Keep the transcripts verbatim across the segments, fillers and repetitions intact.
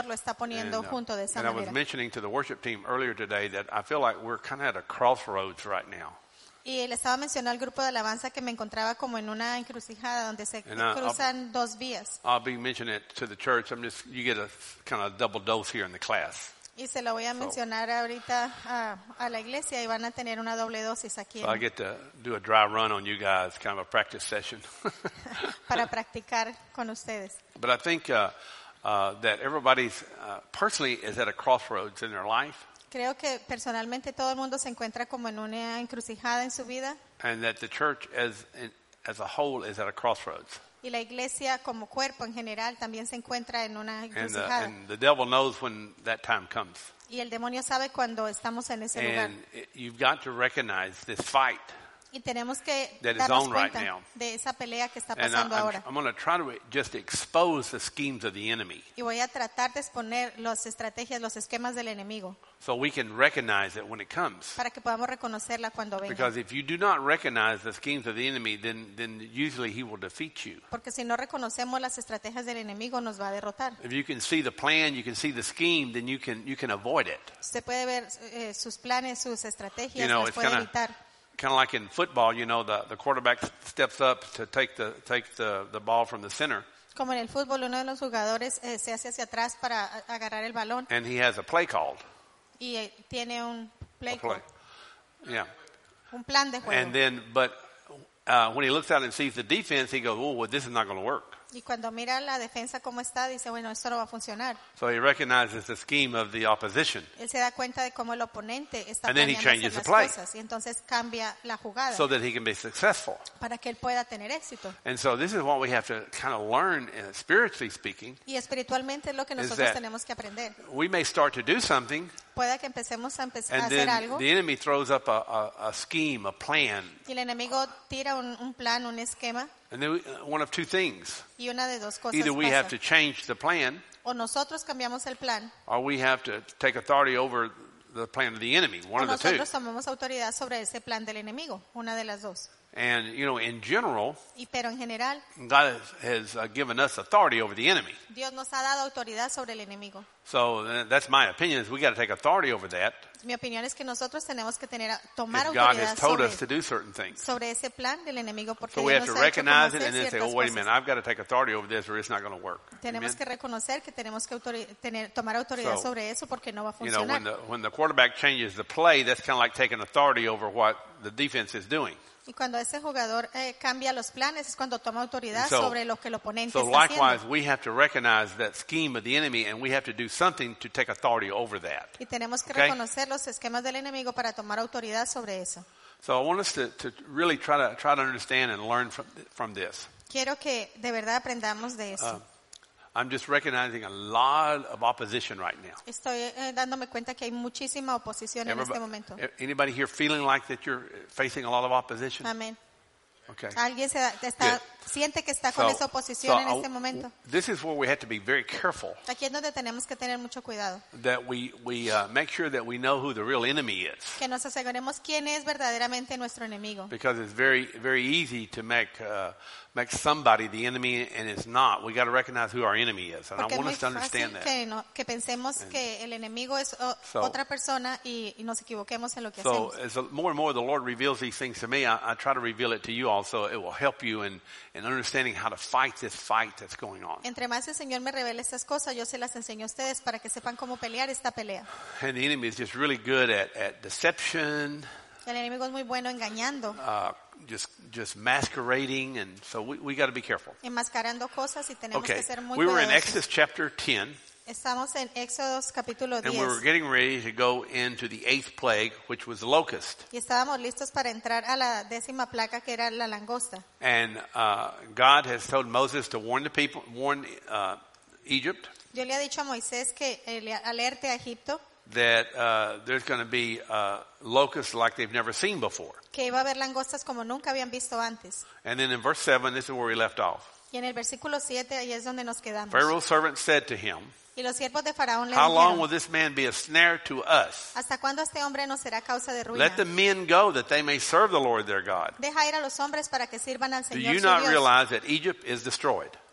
Señor lo está poniendo And, uh, junto de esa and I was manera. mentioning to the worship team earlier today that I feel like we're kind of at a crossroads right now. Y le estaba mencionando al grupo de alabanza que me encontraba como en una encrucijada donde se And, uh, cruzan dos vías. I'll be mentioning it to the church. I'm just, you get a kind of double dose here in the class. Y se lo voy a mencionar ahorita a, a la iglesia y van a tener una doble dosis aquí So I en, get to do a dry run on you guys, kind of a practice session. para practicar con ustedes. But I think uh, uh, that everybody's uh, personally is at a crossroads in their life, Creo que personalmente todo el mundo se encuentra como en una encrucijada en su vida and that the church as as a whole is at a crossroads. y la iglesia como cuerpo en general también se encuentra en una And the, encrucijada. and the devil knows when that time comes. Y el demonio sabe cuando estamos en ese lugar. And it- you've got to recognize this fight. Y tenemos que that is darnos on right cuenta now. de esa pelea que está And pasando I, ahora. I'm, I'm going to try to just expose the schemes of the enemy Y voy a tratar de exponer las estrategias, los esquemas del enemigo, so we can recognize it when it comes. para que podamos reconocerla cuando venga. Because if you do not recognize the schemes of the enemy, then, then usually he will defeat you. Porque si no reconocemos las estrategias del enemigo, nos va a derrotar. If you can see the plan, you can see the scheme, then you can you can avoid it. Usted puede ver eh, sus planes, sus estrategias, You know, las it's puede kinda- evitar. Kind of like in football, you know, the, the quarterback steps up to take the take the, the ball from the center, Como en el fútbol, uno de los jugadores eh, se hace hacia atrás para a- agarrar el balón and he has a play called. y eh, tiene un play, A play. call, Yeah. un plan de juego. And then, but uh, when he looks out and sees the defense, he goes, "Oh, well, this is not going to work." Y cuando mira la defensa cómo está, dice, bueno, esto no va a funcionar. So he recognizes the scheme of the opposition, Él se da cuenta de cómo el oponente está And then he planeando hacer changes the las play. cosas y entonces cambia la jugada so that he can be successful. para que él pueda tener éxito. And so this is what we have to kind of learn, uh, spiritually speaking. Y espiritualmente es lo que Is nosotros that- tenemos que aprender. We may start to do something, Pueda que empecemos a, empe- a and hacer then algo the enemy throws up a, a, a scheme, a plan, y el enemigo tira un, un plan, un esquema and then we, uh, one of two things: y una de dos cosas either we have pasa. to change the plan, O nosotros cambiamos el plan or we have to take authority over the plan of the enemy. One o of the two. nosotros tomamos autoridad sobre ese plan del enemigo, una de las dos. And you know, in general, Y pero en general, God has, has uh, given us authority over the enemy. Dios nos ha dado autoridad sobre el enemigo. So uh, that's my opinion: is we got to take authority over that. Mi opinión es que nosotros tenemos que tener tomar If God autoridad has told sobre, us to do certain things. sobre ese plan del enemigo porque So we Dios have to nos ha hecho recognize it conocer and then say, ciertas oh, wait a cosas. minute, I've got to take authority over this or it's not going to work. Tenemos Amen? que reconocer que tenemos que autori- tener, tomar autoridad So, sobre eso porque no va a You know, funcionar. when the, when the quarterback changes the play, that's kind of like taking authority over what the defense is doing. Y cuando ese jugador eh, cambia los planes es cuando toma autoridad So- sobre lo que el oponente So está likewise, haciendo. we have to recognize that scheme of the enemy and we have to do something to take authority over that. Y tenemos que Okay. reconocer los esquemas del enemigo para tomar autoridad sobre eso. So I want us to, to really try to try to understand and learn from from this. Quiero que de verdad aprendamos de eso. Uh, I'm just recognizing a lot of opposition right now. Estoy eh, dándome cuenta que hay muchísima oposición en este Everybody- momento. anybody here feeling like that you're facing a lot of opposition? Amén. Okay. Alguien se da- está, Good. siente que está con So- esa oposición so en I- este momento. This is where we have to be very careful Aquí es donde tenemos que tener mucho cuidado. that we we uh, make sure that we know who the real enemy is, Que nos aseguremos quién es verdaderamente nuestro enemigo. because it's very very easy to make uh, make somebody the enemy and it's not. We got to recognize who our enemy is, and Porque I es want muy us to understand fácil that. que, no- que pensemos que el enemigo es o- So- otra persona y, y nos equivoquemos en lo que So hacemos. as the, more and more the Lord reveals these things to me, I, I try to reveal it to you also. It will help you in, in understanding how to fight this fight that's going on. Entre más el Señor me revela estas cosas, yo se las enseño a ustedes para que sepan cómo pelear esta pelea. And the enemy is just really good at, at deception, El enemigo es muy bueno engañando, uh, just just masquerading, and so we, we got to be careful. enmascarando cosas y tenemos Okay, que ser muy we were in cuidadosos. Exodus chapter ten, Estamos en Éxodo capítulo and we were diez getting ready to go into the eighth plague, which was the locust. y estábamos listos para entrar a la décima placa que era la langosta. And uh, God has told Moses to warn the people, warn uh, Egypt Yo le he dicho a Moisés que eh, le alerte a Egipto that uh, there's going to be uh, locusts like they've never seen before. que iba a haber langostas como nunca habían visto antes. And then in verse seven, this is where we left off. Y en el versículo siete, ahí es donde nos quedamos. Pharaoh's servant said to him, Y los siervos de Faraón le "How long dijeron, will this man be a snare to us? ¿hasta cuándo este hombre nos será causa de ruina? Let the men go that they may serve the Lord their God. Deja ir a los hombres para que sirvan al Do Señor you su not Dios. realize that Egypt is destroyed?"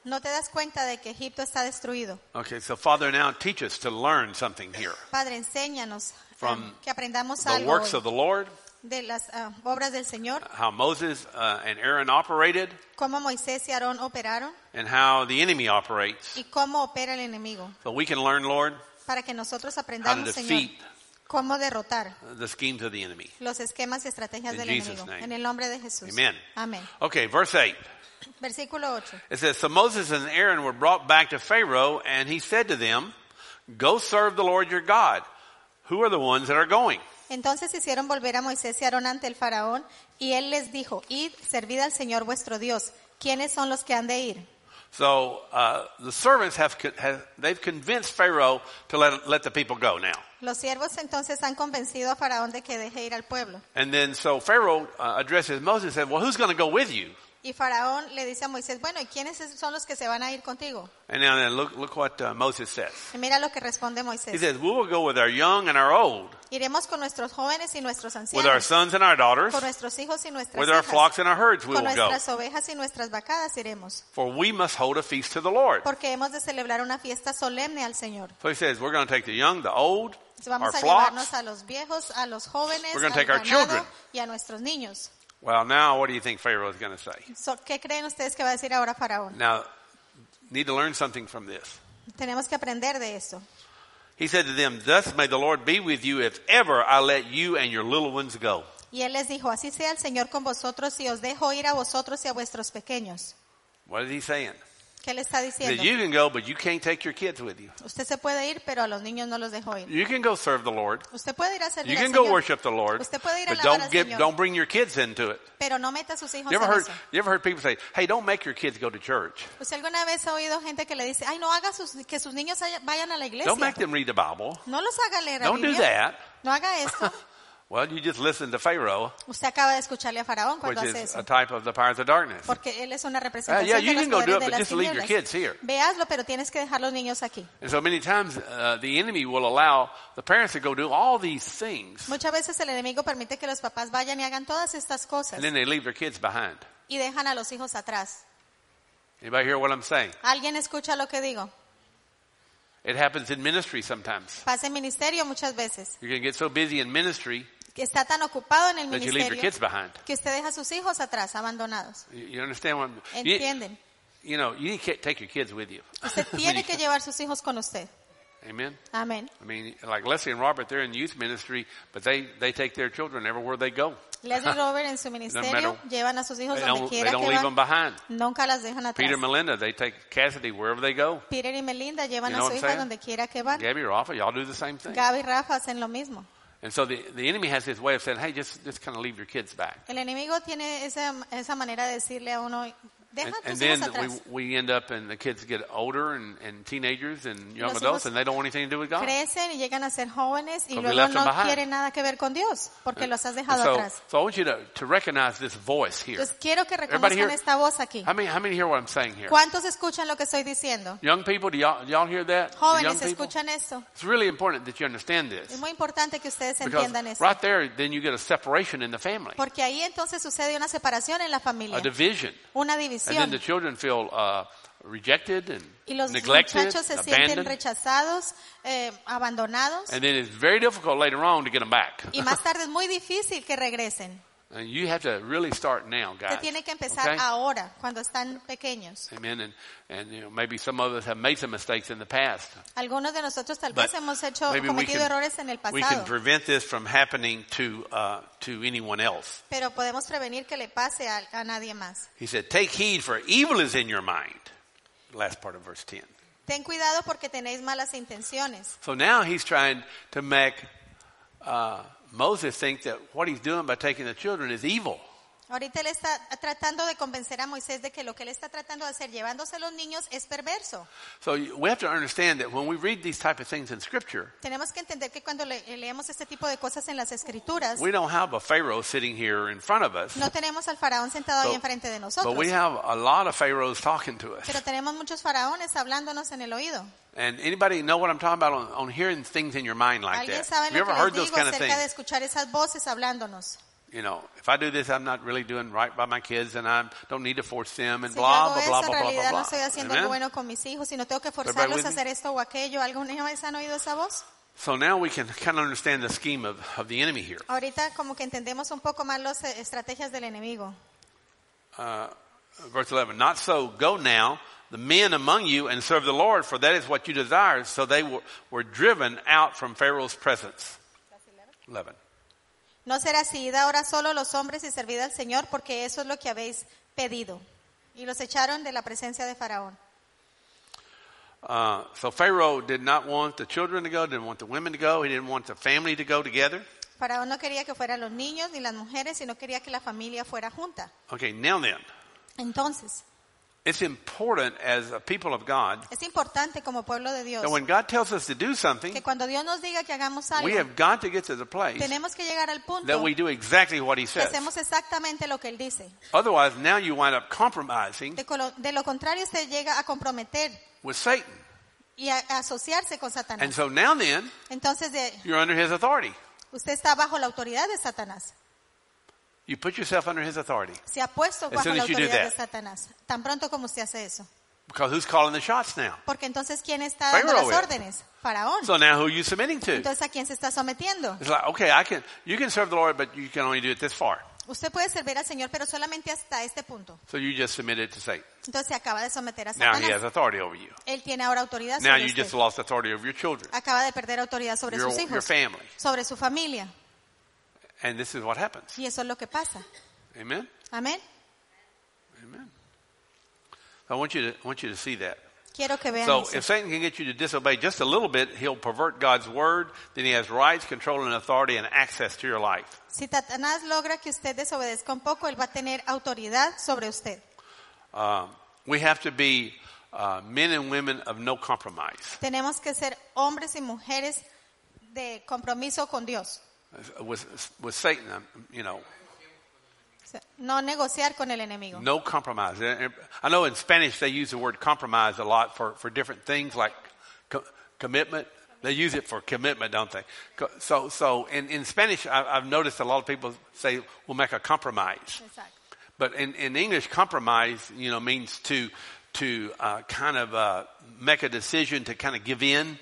¿No te das cuenta de que Egipto está destruido? Okay, so Father, now teach us to learn something here Padre, enséñanos from um, que aprendamos the algo works hoy of the Lord, de las uh, obras del Señor, how Moses uh, and Aaron operated, cómo Moisés y Aarón operaron and how the enemy operates. y cómo opera el enemigo, So we can learn, Lord, para que nosotros how to aprendamos, Señor, defeat cómo derrotar the schemes of the enemy. los esquemas y estrategias In del Jesus' enemigo. name. En el nombre de Jesús. Amen. Amén. Okay, verse eight. Versículo ocho. It says, so Moses and Aaron were brought back to Pharaoh, and he said to them, go serve the Lord your God. Who are the ones that are going? Entonces hicieron volver a Moisés y Aarón ante el faraón, y él les dijo, id, servid al Señor vuestro Dios. ¿Quiénes son los que han de ir? So uh, the servants have, have they've convinced Pharaoh to let let the people go now. Los siervos entonces han convencido a Faraón de que deje ir al pueblo. And then so Pharaoh uh, addresses Moses and said, well, who's going to go with you? Y Faraón le dice a Moisés, bueno, ¿y quiénes son los que se van a ir contigo? And now then look look what uh, Moses says. Y mira lo que responde He Moisés. says, we will go with our young and our old, Iremos con nuestros jóvenes y nuestros with our ancianos, sons and our daughters, con nuestros hijos y nuestras with our hijas, flocks and our herds we con will go. nuestras ovejas y nuestras vacadas iremos, For we must hold a feast to the Lord. porque hemos de celebrar una fiesta solemne al Señor. So he says, we're going to take the young, the old, Entonces our vamos a flocks. llevarnos a los viejos, a los jóvenes, We're gonna al take our ganado children. y a nuestros niños. Well, now what do you think Pharaoh is going to say? So, ¿qué creen ustedes que va a decir ahora Faraón? Now, need to learn something from this. Tenemos que aprender de esto. He said to them, thus may the Lord be with you if ever I let you and your little ones go. Y él les dijo, así sea el Señor con vosotros y os dejo ir a vosotros y a vuestros pequeños. What is he saying? ¿Qué le está He said, diciendo? you can go, but you can't take your kids with you. Usted se puede ir, pero a los niños no los dejo ir. You can go serve the Lord. Usted puede ir a You servir can al go Señor, worship the Lord. Usted puede ir a But alabar don't al get, Señor. don't bring your kids into it. pero no meta a sus hijos You ever en heard, eso. you ever heard people say, hey, don't make your kids go to church. ¿Usted alguna vez ha oído gente que le dice, ay, no haga sus, que sus niños haya- vayan a la iglesia? Don't make them read the Bible. No los haga leer la Don't do Biblia. that. No haga esto. Well, you just listen to Pharaoh, Usted acaba de escucharle a Faraón which cuando hace is eso. a type of the powers of darkness. Porque él es una Uh, representación yeah, you de los can go do poderes it, de but las just leave your tinieblas. kids here. Véaslo, pero tienes que dejar los niños aquí. And so many times uh, the enemy will allow the parents to go do all these things, Muchas veces el enemigo permite que los papás vayan y hagan todas estas cosas and then they leave their kids behind. y dejan a los hijos atrás. Anybody hear what I'm saying? ¿Alguien escucha lo que digo? It happens in ministry sometimes. Pasa en ministerio muchas veces. You can get so busy in ministry Que está tan ocupado en el that you leave your ministerio kids behind. que usted deja a sus hijos atrás, abandonados. You you understand what I'm you, ¿Entienden? you know, you need to take your kids with you. Usted tiene que llevar sus hijos con usted. Amen. Amén. I mean, like Leslie and Robert, they're in youth ministry, but they, they take their children everywhere they go. Leslie y Robert en su ministerio matter- llevan a sus hijos They donde don't, they quiera don't que leave them van. behind. Nunca las dejan atrás. Peter and Melinda, they take Cassidy wherever they go. Peter y Melinda llevan You know a su what I'm hija saying? donde quiera que van. Gabby, Rafa, y'all do the same thing. Gaby y Rafa hacen lo mismo. And so the, the enemy has this way of saying, hey, just, just kind of leave your kids back. El enemigo tiene esa, esa manera de decirle a uno, deja And, a and tus hijos then atrás. we, we end up and the kids get older and, and teenagers and young Los adults hijos and they don't want anything to do with God. Crecen y llegan a ser jóvenes y Because we luego left them no behind. quieren nada que ver con Dios porque los has And dejado so, atrás. so I want you to, to recognize this voice here. Entonces quiero que Everybody reconozcan here? esta voz aquí. How many, how many hear what I'm saying here? ¿Cuántos escuchan lo que estoy diciendo? Young people, do y'all, do y'all hear that? The young Jóvenes, people? ¿escuchan esto? It's really important that you understand Es this. muy importante que ustedes Because entiendan eso. right there, then you get a separation in the family, Porque ahí entonces sucede una separación en la familia, a division. una And then división. the children feel uh, rejected and Y los neglected, muchachos se sienten abandoned. rechazados, eh, abandonados. And then it's very difficult later on to get them back. Y más tarde es muy difícil que regresen. And you have to really start now, Usted guys. tiene que empezar Okay? ahora, cuando están pequeños. Amen. And, and you know, maybe some of us have made some mistakes in the past. Algunos de nosotros tal But vez hemos hecho, maybe we cometido can, errores en el we can pasado, prevent this from happening to, uh, to anyone else. pero podemos prevenir que le pase a, a nadie más. He said, take heed for evil is in your mind. Last part of verse ten. Ten cuidado porque tenéis malas intenciones. So now he's trying to make uh, Moses think that what he's doing by taking the children is evil. Ahorita él está tratando de convencer a Moisés de que lo que él está tratando de hacer llevándose a los niños es perverso. So we have to understand that when we read these type of things in Scripture, Tenemos que entender que cuando le- leemos este tipo de cosas en las escrituras, we don't have a Pharaoh sitting here in front of us, no tenemos al faraón sentado ahí But- enfrente de but nosotros, we have a lot of Pharaohs talking to us. pero tenemos muchos faraones hablándonos en el oído. And anybody know what I'm talking about on, on hearing things in your mind like ¿Alguien that? sabe Have you lo ever que heard les those digo kind of acerca de things? escuchar esas voces hablándonos? you know, if I do this, I'm not really doing right by my kids, and I don't need to force them, and Si blah, yo hago blah, blah, eso, en blah, blah, realidad blah, no estoy blah. haciendo Amen? algo bueno con mis hijos y no tengo que Everybody forzarlos with a me? hacer esto o aquello. ¿Alguna vez han oído esa voz? So now we can kind of understand the scheme of, of the enemy here. Ahorita como que entendemos un poco más las eh, estrategias del enemigo. Uh, verse eleven, not so, go now, the men among you, and serve the Lord, for that is what you desire. So they were, were driven out from Pharaoh's presence. eleven. No será así, id ahora solo los hombres y servid al Señor, porque eso es lo que habéis pedido. Y los echaron de la presencia de Faraón. Uh, so Pharaoh did not want the children to go, didn't want the women to go, he didn't want the family to go together. Faraón no quería que fueran los niños ni las mujeres, sino quería que la familia fuera junta. Okay, now then, Entonces, it's important as a people of God es importante como pueblo de Dios that when God tells us to do something, que cuando Dios nos diga que hagamos algo, we have got to get to the place tenemos que llegar al punto that we do exactly what he que says. hacemos exactamente lo que Él dice. Otherwise, now you wind up compromising De, colo- de lo contrario, usted llega a comprometer with Satan. y a, a asociarse con And Satanás. so now then, Entonces, de, you're under his authority. usted está bajo la autoridad de Satanás. You put yourself under his authority. Se ha puesto As bajo soon la as you do autoridad de that. Satanás. Tan pronto como usted hace eso. Because who's calling the shots now? Porque entonces, ¿quién está dando Pharaoh las is. órdenes? Faraón. So now who are you submitting to? Entonces, ¿a quién se está sometiendo? It's like, okay, I can, you can serve the Lord, but you can only do it this far. Usted puede servir al Señor, pero solamente hasta este punto. So you just submitted to Satan. Entonces se acaba de someter a Now he has Satanás. authority over you. Él tiene ahora autoridad Now sobre you just usted. lost authority over your children, Acaba de perder autoridad sobre your, sus your hijos, family. sobre su familia. And this is what happens. Y eso es lo que pasa. Amen? Amén. Amen. I want you to, I want you to see that. Quiero que vean So eso. if Satan can get you to disobey just a little bit, he'll pervert God's word. Then he has rights, control, and authority and access to your life. Si Satanás logra que usted desobedezca un poco, él va a tener autoridad sobre usted. Um, we have to be uh, men and women of no compromise. Tenemos que ser hombres y mujeres de compromiso con Dios. With, with Satan, um, you know, O sea, no negociar con el enemigo. no compromise. I know in Spanish they use the word compromise a lot for, for different things like co- commitment. They use it for commitment, don't they? Co- So, so in, in Spanish, I, I've noticed a lot of people say, we'll make a compromise. Exacto. But in, in English, compromise, you know, means to, to uh, kind of uh, make a decision to kind of give in,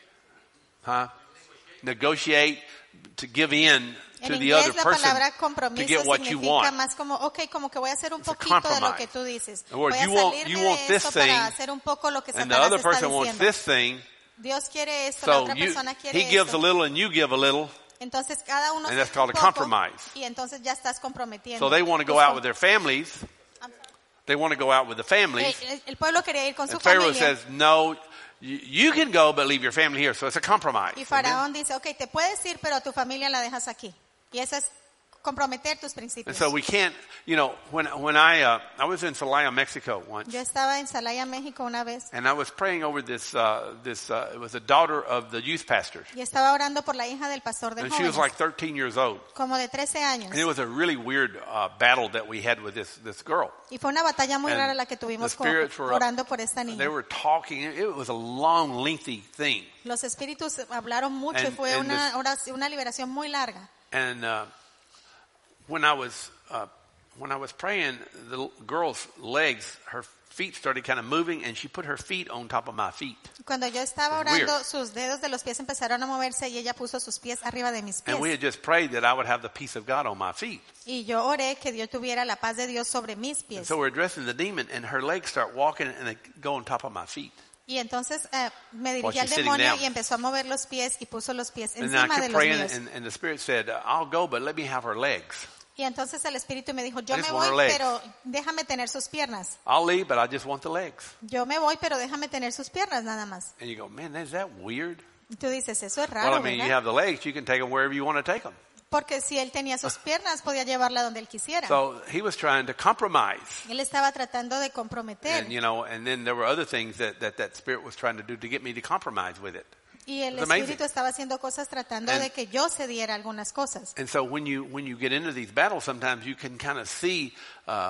huh? Negotiate, to give in En to the inglés other la person palabra to compromiso get what you significa want. más como, ok, como que voy a hacer un It's a poquito de lo compromise. que tú dices. In other words, Voy a you want- salirme you want de this esto para thing, hacer un poco lo que And the Satanás other está person wants diciendo. this thing, Dios quiere esto, la so otra you, persona quiere he gives esto. a little and you give a little. Entonces cada uno And hace that's called un a poco compromise. y entonces ya estás comprometiendo. So they want to go out with their families. They want to go out with the families. El, el- el pueblo quería ir con su And Pharaoh familia. says, no, you, you can go, but leave your family here. So it's a compromise. Y Faraón dice, ok, te puedes ir, pero tu familia la dejas aquí. Y eso es comprometer tus And principios. so we can't, you know, when, when I, uh, I was in Celaya, Mexico once. Yo estaba en Celaya, México una vez And I was praying over this, uh, this, uh, it was a daughter of the youth pastor. y estaba orando por la hija del pastor de And she was jóvenes, like thirteen years old. como de trece años. And it was a really weird uh, battle that we had with this, this girl. Y fue una batalla muy And rara la que the tuvimos con- spirits were up. orando por esta They niña. were talking. It was a long, lengthy thing. Los espíritus hablaron mucho y And- fue and una, this- oración- una liberación muy larga. And uh, when I was uh, when I was praying, the l- girl's legs, her feet started kind of moving, and she put her feet on top of my feet. Cuando yo estaba It was orando, weird. sus dedos de los pies empezaron a moverse y ella puso sus pies arriba de mis pies. And we had just prayed that I would have the peace of God on my feet. Y yo oré que Dios tuviera la paz de Dios sobre mis And pies. so we're addressing the demon, and her legs start walking, and they go on top of my feet. Y entonces eh, me While dirigí al she's sitting demonio down. y empezó a mover los pies y puso los pies And then I encima de kept los praying, míos. and, and the Spirit said, I'll go, but let me have her legs. Y entonces el Espíritu me dijo, yo I just me want her voy, legs. pero déjame tener sus piernas. I'll leave, but I just want the legs. Yo me voy, pero déjame tener sus piernas nada más. And you go, man, is that weird? Y tú dices, eso es Well, raro, I mean, you ¿verdad? have the legs, you can take them wherever you want to take them. Porque si él tenía sus piernas, podía llevarla donde él quisiera. So he was trying to compromise. Él estaba tratando de comprometer. And, you know, and then there were other things that, that that Spirit was trying to do to get me to compromise with it. Y el It's amazing. Espíritu estaba haciendo cosas tratando And- de que yo cediera algunas cosas. And so when you when you get into these battles, sometimes you can kind of see uh,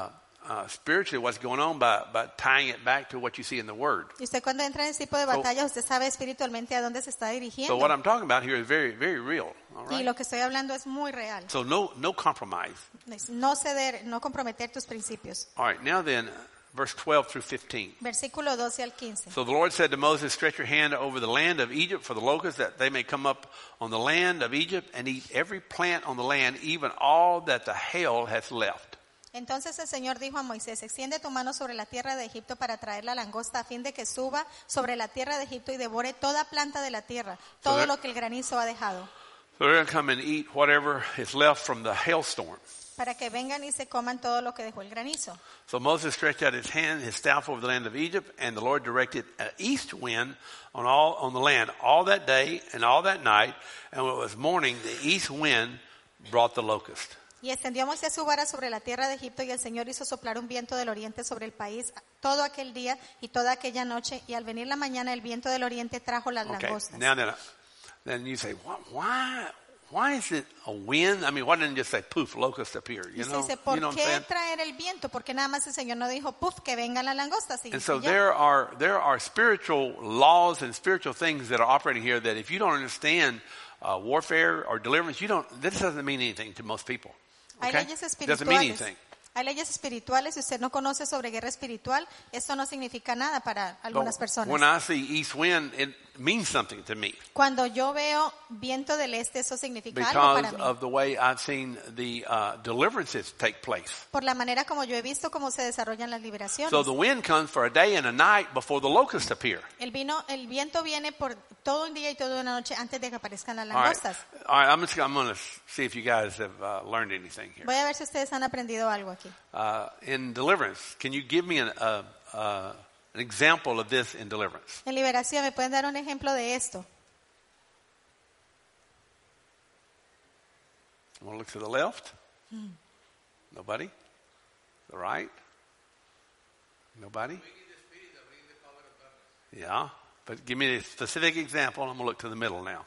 uh, spiritually what's going on by, by tying it back to what you see in the Word. Y usted cuando entra en ese tipo de batallas, usted sabe espiritualmente a dónde se está So dirigiendo. what I'm talking about here is very, very real. All Y right? lo que estoy hablando es muy real. So no, no compromise. No ceder, no comprometer tus principios. All right, now then, verse twelve through fifteen. Versículo doce al quince. So the Lord said to Moses, stretch your hand over the land of Egypt for the locusts, that they may come up on the land of Egypt and eat every plant on the land, even all that the hail has left. Entonces el Señor dijo a Moisés, extiende tu mano sobre la tierra de Egipto para traer la langosta a fin de que suba sobre la tierra de Egipto y devore toda planta de la tierra, todo there- lo que el granizo ha dejado, So they're going to come and eat whatever is left from the hailstorm. para que vengan y se coman todo lo que dejó el granizo. So Moses stretched out his hand, his staff over the land of Egypt, and the Lord directed an east wind on all on the land all that day and all that night. And when it was morning, the east wind brought the locust. Y extendió Moisés su vara sobre la tierra de Egipto y el Señor hizo soplar un viento del oriente sobre el país todo aquel día y toda aquella noche. Y al venir la mañana el viento del oriente trajo las Okay. langostas. Now then, uh, then you say, why, why, why is it a wind? I mean, why didn't it just say poof, locust appear? Y You se know, dice, ¿por you know what I'm qué saying? traer el viento? Porque nada más el Señor no dijo, puf, que vengan las langostas. Y And so ya. there are there are spiritual laws and spiritual things that are operating here that if you don't understand uh, warfare or deliverance, you don't. This doesn't mean anything to most people. Hay Okay? leyes It doesn't mean espirituales. anything. Hay leyes espirituales. Si usted no conoce sobre guerra espiritual, esto no significa nada para algunas But personas. when I see east wind, it means something to me Cuando yo veo viento del este, eso significa algo para because mí. of the way I've seen the uh, deliverances take place. Por la manera como yo he visto cómo se desarrollan las liberaciones. So the wind comes for a day and a night before the locusts appear. El, vino, el viento viene por todo un día y toda una noche antes de que aparezcan las All right, langostas. all right. I'm just I'm going to see if you guys have uh, learned anything here. Voy a ver si ustedes han aprendido algo aquí. Uh, in deliverance, can you give me an, uh, uh, an example of this in deliverance? En liberación, ¿me pueden dar un ejemplo de esto? I want to look to the left. Nobody? The right? Nobody? Yeah, but give me a specific example. I'm going to look to the middle now.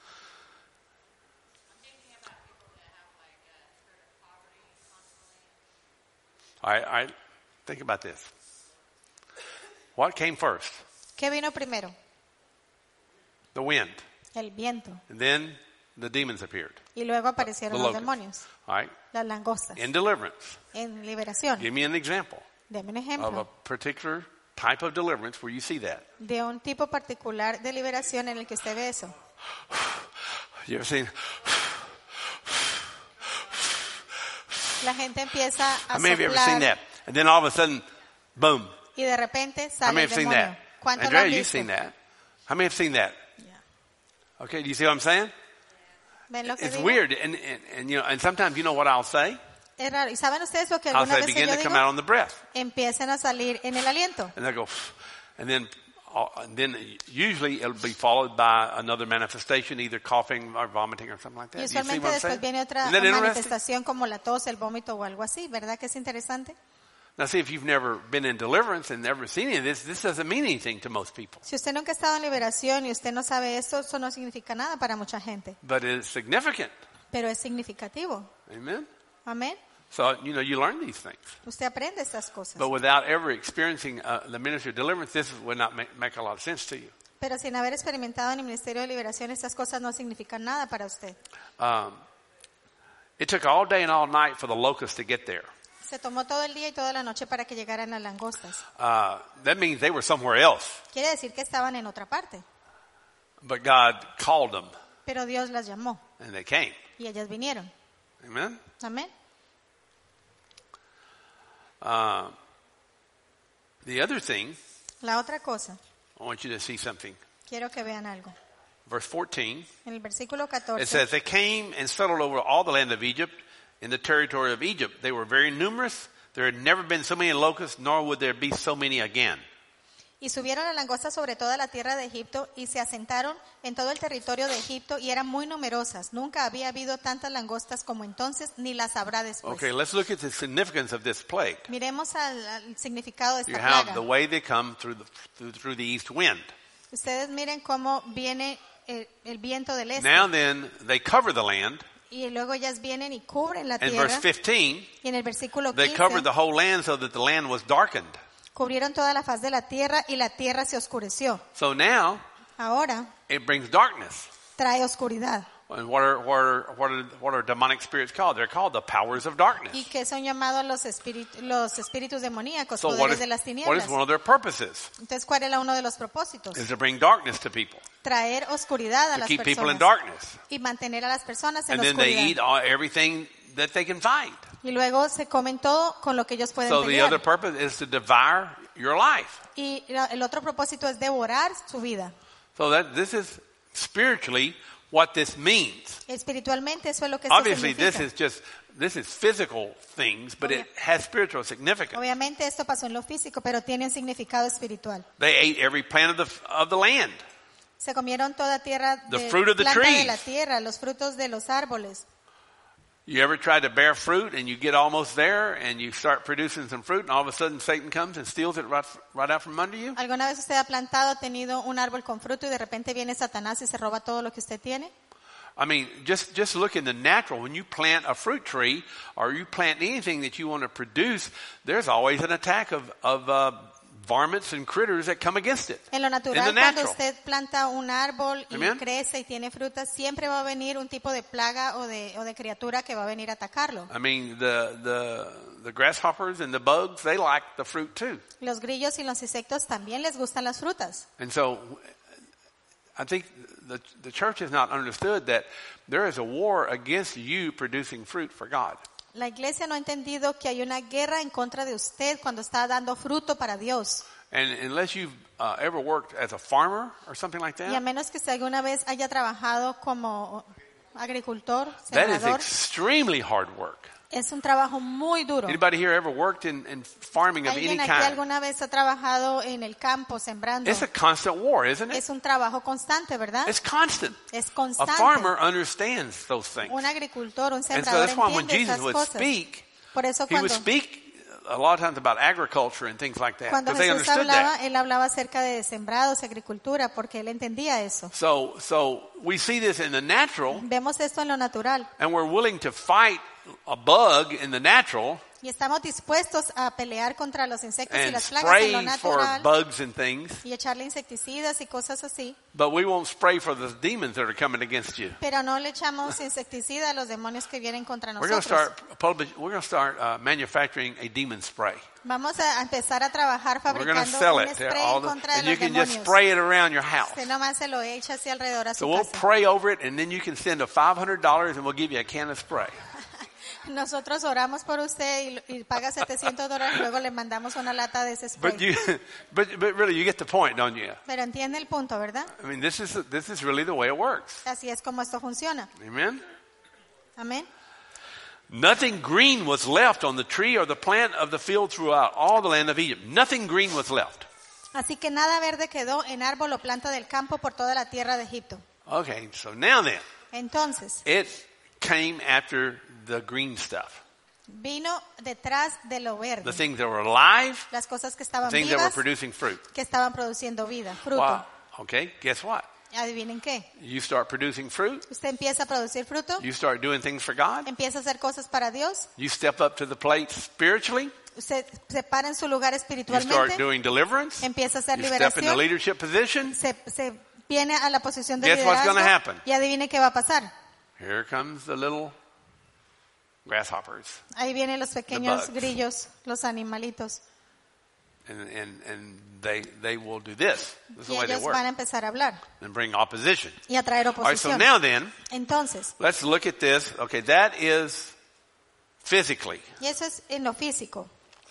All right, all right. Think about this. What came first? ¿Qué vino primero? The wind. El viento. And then the demons appeared. Y luego aparecieron The los locusts. demonios, All right. las langostas. In deliverance, En liberación, give me an example deme un of a ejemplo particular type of deliverance where you see that. de un tipo particular de liberación en el que usted ve eso. You ever seen? La gente empieza a How many of you ever seen soplar that? And then all of a sudden, boom. y de repente How sale many el have seen demonio. that? ¿Cuántos lo Andrea, han you've visto? seen that. How many have seen that? Yeah. Okay, do you see what I'm saying? ¿Ven lo que It's digo? weird, and, and, and you know, and sometimes you know what I'll say. Es raro. ¿Y saben ustedes lo que I'll algunas say veces begin yo to digo? come out on the breath, Empiecen a salir en el aliento. and they go, and then, uh, and then usually it'll be followed by another manifestation, either coughing or vomiting or something like Y that. Do you see usualmente what I'm después saying? viene otra Isn't that interesting? manifestación como la tos, el vómito o algo así, ¿verdad que es interesante? Now, see, if you've never been in deliverance and never seen any of this, this doesn't mean anything to most people. Si usted nunca ha estado en liberación y usted no sabe esto, eso no significa nada para mucha gente, But it's significant. pero es significativo. Amen? Amén. So, you know, you learn these things. Usted aprende estas cosas. But without ever experiencing uh, the ministry of deliverance, this would not make, make a lot of sense to you. Pero sin haber experimentado en el ministerio de liberación, estas cosas no significan nada para usted. Um, it took all day and all night for the locusts to get there. Se tomó todo el día y toda la noche para que llegaran las langostas. Uh, that means they were somewhere else. Quiere decir que estaban en otra parte, But God called them, pero Dios las llamó and they came. y ellas vinieron. Amen? Amén. Uh, the other thing, La otra cosa, I want you to see something. quiero que vean algo. Verse fourteen, En el versículo it catorce, says, they came and settled over all the land of Egypt, in the territory of Egypt. They were very numerous. There had never been so many locusts, nor would there be so many again. y subieron las langostas sobre toda la tierra de Egipto y se asentaron en todo el territorio de Egipto y eran muy numerosas. Nunca había habido tantas langostas como entonces, ni las habrá después. Okay, let's look at the significance of this plague. Miremos al, al significado de You esta have plaga. the way they come through the, through, through the east wind. Ustedes miren cómo viene el, el viento del este. Now then, they cover the land, Y luego ellas vienen y cubren la In tierra. verse fifteen, Y en el versículo they covered quince, the whole land so that the land was darkened. cubrieron toda la faz de la tierra y la tierra se oscureció. So now Ahora it brings darkness. trae oscuridad. And what are, what are, what are, what are demonic spirits called? They're called the powers of darkness. Y que son llamados los espíritus, los espíritus demoníacos, So what poderes is, de las what tinieblas. is one of their purposes? Entonces, ¿cuál era uno de los propósitos? Is to bring darkness to people, Traer oscuridad a to las keep people in personas darkness. y mantener a las personas en And la then they eat oscuridad. all, everything that they can find. Y luego se comen todo con lo que ellos pueden So the other pelear. purpose is to devour your life. Y el otro propósito es devorar su vida. So that this is spiritually what this means. Espiritualmente eso es lo que esto Obviously, this significa. is just this is physical things, but it has spiritual significance. Obviamente esto pasó en lo físico, pero tiene un significado espiritual. They ate every plant of the of the land. Se comieron toda tierra The de fruit of the planta de trees. la tierra, los frutos de los árboles. You ever tried to bear fruit and you get almost there and you start producing some fruit and all of a sudden Satan comes and steals it right, right out from under you? ¿Alguna vez usted ha plantado, tenido un árbol con fruto y de repente viene Satanás y se roba todo lo que usted tiene? I mean, just, just look in the natural. When you plant a fruit tree or you plant anything that you want to produce, there's always an attack of, of uh, varmints and critters that come against it. En lo In the natural, cuando natural. usted planta un árbol y Amen. crece y tiene frutas, siempre va a venir un tipo de plaga o de, o de criatura que va a venir a atacarlo. I mean, the, the, the grasshoppers and the bugs, they like the fruit too. Los grillos y los insectos también les gustan las frutas. And so I think the, the church has not understood that there is a war against you producing fruit for God. La iglesia no ha entendido que hay una guerra en contra de usted cuando está dando fruto para Dios. And unless you've uh, ever worked as a farmer or something like Y a that, menos que usted alguna vez haya trabajado como agricultor, that is sembrador, extremely hard work. es un trabajo muy duro. Anybody here ever worked in, in farming of any ¿Alguien aquí kind? alguna vez ha trabajado en el campo sembrando? It's a constant war, isn't it? Es un trabajo constante, ¿verdad? It's constant. Es A constante. farmer understands those things. Un agricultor, un And so sembrador that's why when entiende Jesus esas would cosas. speak, Por eso he would cuando, speak a lot of times about agriculture and things like that. cuando Because they Jesús understood hablaba, that. él hablaba acerca de sembrados, agricultura, porque él entendía eso. So, so we see this in the natural, Vemos esto en lo natural and we're willing to fight a bug in the natural y estamos dispuestos a pelear contra los insectos y and las plagas en lo spray for natural bugs and things, y echarle insecticidas y cosas así, but we won't spray for the demons that are coming against you. pero no le echamos insecticida a los demonios que vienen contra We're going to nosotros. start publish, we're going to start uh, manufacturing a demon spray. Vamos a empezar a trabajar We're going to fabricando sell un it to spray all en the, contra de and you los can just demonios. spray it around your house. Usted nomás se lo echa así alrededor a So su we'll casa. pray over it, and then you can send a five hundred dollars, and we'll give you a can of spray. Nosotros oramos por usted y, y paga setecientos dólares y luego le mandamos una lata de ese spray. But you, but but really, you get the point, don't you? Pero entiende el punto, ¿verdad? I mean, this is this is really the way it works. Así es como esto funciona. Amen. Amén. Nothing green was left on the tree or the plant of the field throughout all the land of Egypt. Nothing green was left. Así que nada verde quedó en árbol o planta del campo por toda la tierra de Egipto. Okay, so now then, Entonces, it came after the green stuff, vino detrás de lo the verde. things that were alive, Las cosas que the estaban things that were vivas, producing fruit. que estaban produciendo vida, fruto. Wow. Okay, guess what? Adivinen qué. You start producing fruit. Usted empieza a producir fruto, You start doing things for God. empieza a hacer cosas para Dios, You step up to the plate spiritually. usted se para en su lugar You start espiritualmente, doing deliverance. empieza a hacer You step in the liberación, leadership position. se, se viene a la posición de Guess what's liderazgo gonna happen? y adivine qué va a pasar. Here comes the little grasshoppers. Ahí vienen los pequeños bugs. grillos, los animalitos, And, and, and they, they will do this. This is the y way they ellos work. van a empezar a hablar And bring opposition. y a traer All right, so oposición. now then, Entonces, let's look at this. Okay, that is physically. y eso es en lo físico.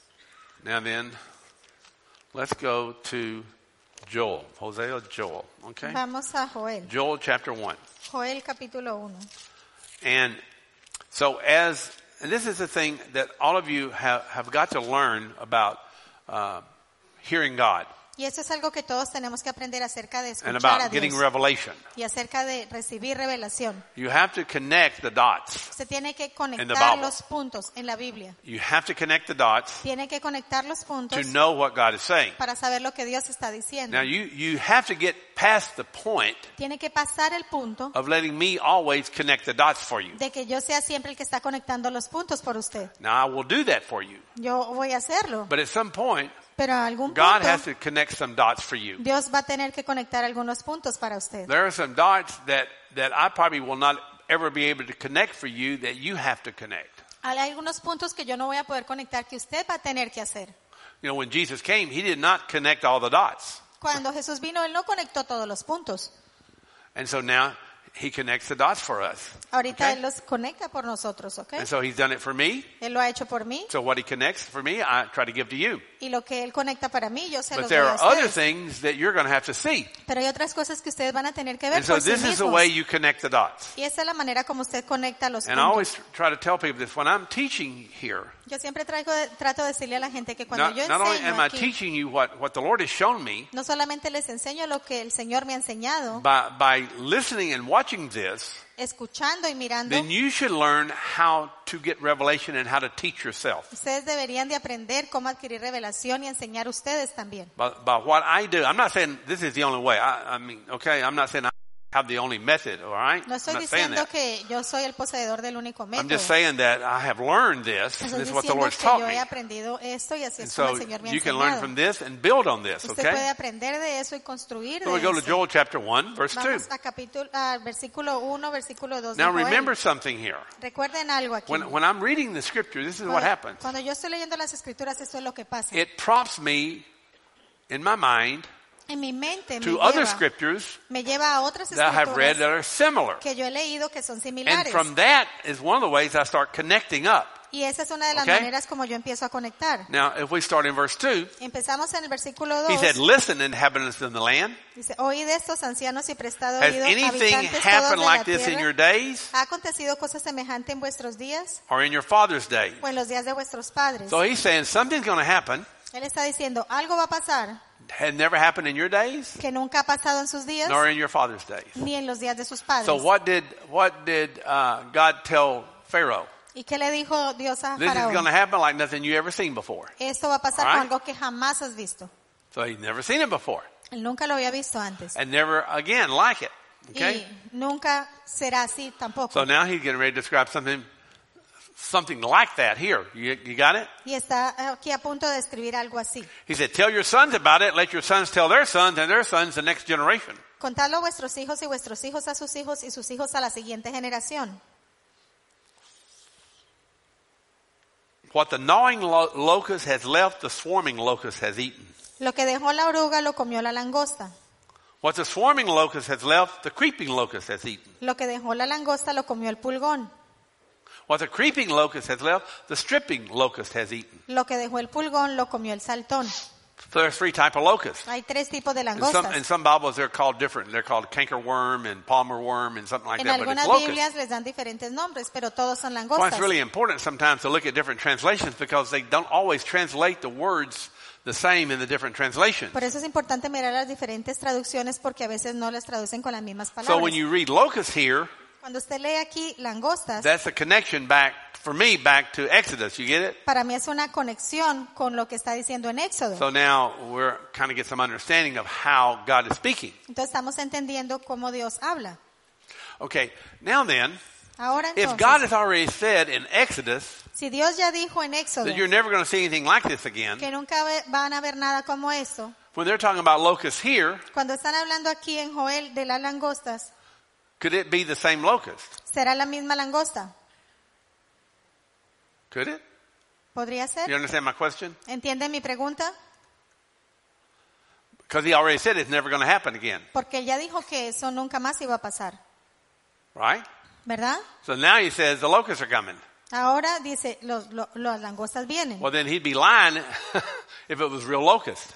Now then, let's go to Joel. Hosea, Joel. Okay? Vamos a Joel. Joel chapter one. Joel capítulo uno. And so as, and this is the thing that all of you have, have got to learn about uh, hearing God. Y eso es algo que todos tenemos que aprender acerca de and escuchar a about getting Dios revelation. y acerca de recibir revelación. You have to connect the dots. Usted tiene que In the conectar Bible. los puntos en la Biblia. You have to connect the dots Tiene que conectar los puntos to know what God is saying. para saber lo que Dios está diciendo. Now you, you have to get past the point Tiene que pasar el punto of letting me always connect the dots for you. de que yo sea siempre el que está conectando los puntos por usted. Now I will do that for you. Yo voy a hacerlo, But at some point, pero a algún God has punto to connect some dots for you. Dios va a tener que conectar algunos puntos para usted. There are some dots that, that I probably will not ever be able to connect for you that you have to connect. Hay algunos puntos que yo no voy a poder conectar que usted va a tener que hacer. You know, when Jesus came, he did not connect all the dots. Cuando Jesús vino, Él no conectó todos los puntos. And so now he connects the dots for us. Ahorita Okay? Él los conecta por nosotros, ¿ok? And so he's done it for me. Él lo ha hecho por mí So what he connects for me, I try to give to you. y lo que Él conecta para mí, yo se But los doy there a are other ustedes. things that you're going to have to see. Pero hay otras cosas que ustedes van a tener que ver And so por sí this is the mismos. way you connect the dots. Y esa es la manera como usted conecta los And I always puntos. try to tell people this when I'm teaching here. Yo siempre traigo, trato de decirle a la gente que cuando Not, yo not only enseño am I aquí, teaching you what, what the Lord has shown me, no solamente les enseño lo que el Señor me ha enseñado, by, by listening and watching this, escuchando y mirando, then you should learn how to get revelation and how to teach yourself. ustedes deberían de aprender cómo adquirir revelación y enseñar ustedes también. By, by what I do. I'm not saying this is the only way. I, I mean, okay, I'm not saying I have the only method, all right? No estoy I'm not saying diciendo that. que yo soy el poseedor del único I'm método. just saying that I have learned this, and Estoy this is what the diciendo Lord's que taught yo me. he aprendido esto y así And es como so el Señor me ha you can learn enseñado. from this and build on this, Usted puede okay? aprender de eso y construir So de we go to eso. Joel chapter one, verse two. Vamos a capítulo, al versículo uno, versículo dos de Now Joel. remember something here. Recuerden algo aquí. When, when I'm reading the scripture, this is what Cuando, happens. cuando yo estoy leyendo las escrituras, esto es lo que pasa. It prompts me in my mind En mi mente me to other lleva, scriptures me lleva a otras that I have read escrituras that are similar. que yo he leído que son And similares. from that is one of the ways I start connecting up. Y esa es una de las Okay. maneras como yo empiezo a conectar. Now, if we start in verse two, Empezamos en el versículo he dos. said, listen, inhabitants of the land. Dice, oíd estos ancianos y prestad Has oído, anything habitantes todos happened de like la this in tierra. your days ¿Ha acontecido cosa semejante en vuestros días or in your father's days? o en los días de vuestros padres? So he's saying something's going to happen. Él está diciendo, algo va a pasar Had never happened in your days que nunca ha pasado en sus días nor in your father's days. ni en los días de sus padres. So what did, what did uh, God tell Pharaoh? ¿Y qué le dijo Dios a This is going Faraón? to happen like nothing you ever seen before. Esto va a pasar All con right. algo que jamás has visto. So he's never seen it before. Él nunca lo había visto antes. And never again like it. Okay? Y nunca será así tampoco. So now he's getting ready to describe something, something like that here. You, you got it? Y está aquí a punto de escribir algo así. He said, tell your sons about it. Let your sons tell their sons and their sons the next generation. Contadlo a vuestros hijos y vuestros hijos a sus hijos y sus hijos a la siguiente generación. What the gnawing lo- locust has left, the swarming locust has eaten. Lo que dejó la oruga lo comió la langosta. What the swarming locust has left, the creeping locust has eaten. Lo que dejó la langosta lo comió el pulgón. What the creeping locust has left, the stripping locust has eaten. Lo que dejó el pulgón lo comió el saltón. So there's three types of locusts. Hay tres tipos de In some, in langostas. some Bibles, they're called different. They're called cankerworm and palmer worm and something like En that. But it's algunas locusts. Biblias les dan diferentes nombres, pero todos son Well, langostas. it's really important sometimes to look at different translations because they don't always translate the words the same in the different translations. Por eso es importante mirar las diferentes traducciones porque a veces no las traducen con las mismas So palabras. when you read locust here, Cuando usted lee aquí langostas, that's a connection back, for me, back to Exodus. You get it? para mí es una conexión con lo que está diciendo en Éxodo. So now we're kind of get some understanding of how God is speaking. Entonces estamos entendiendo cómo Dios habla. Okay, now then, Ahora if God entonces, has already said in Exodus si Dios ya dijo en Éxodo that you're never going to see anything like this again, que nunca ve- van a ver nada como esto, when they're talking about locusts here, cuando están hablando aquí en Joel de las langostas, could it be the same locust? ¿será la misma langosta? Could it? ¿Podría You ser? understand my question? ¿Entienden mi pregunta? Because he already said it's never going to happen again, Porque él ya dijo que eso nunca más iba a pasar, right? ¿verdad? So now he says the locusts are coming. Ahora dice, los, lo- las langostas vienen. Well, then he'd be lying if it was real locust.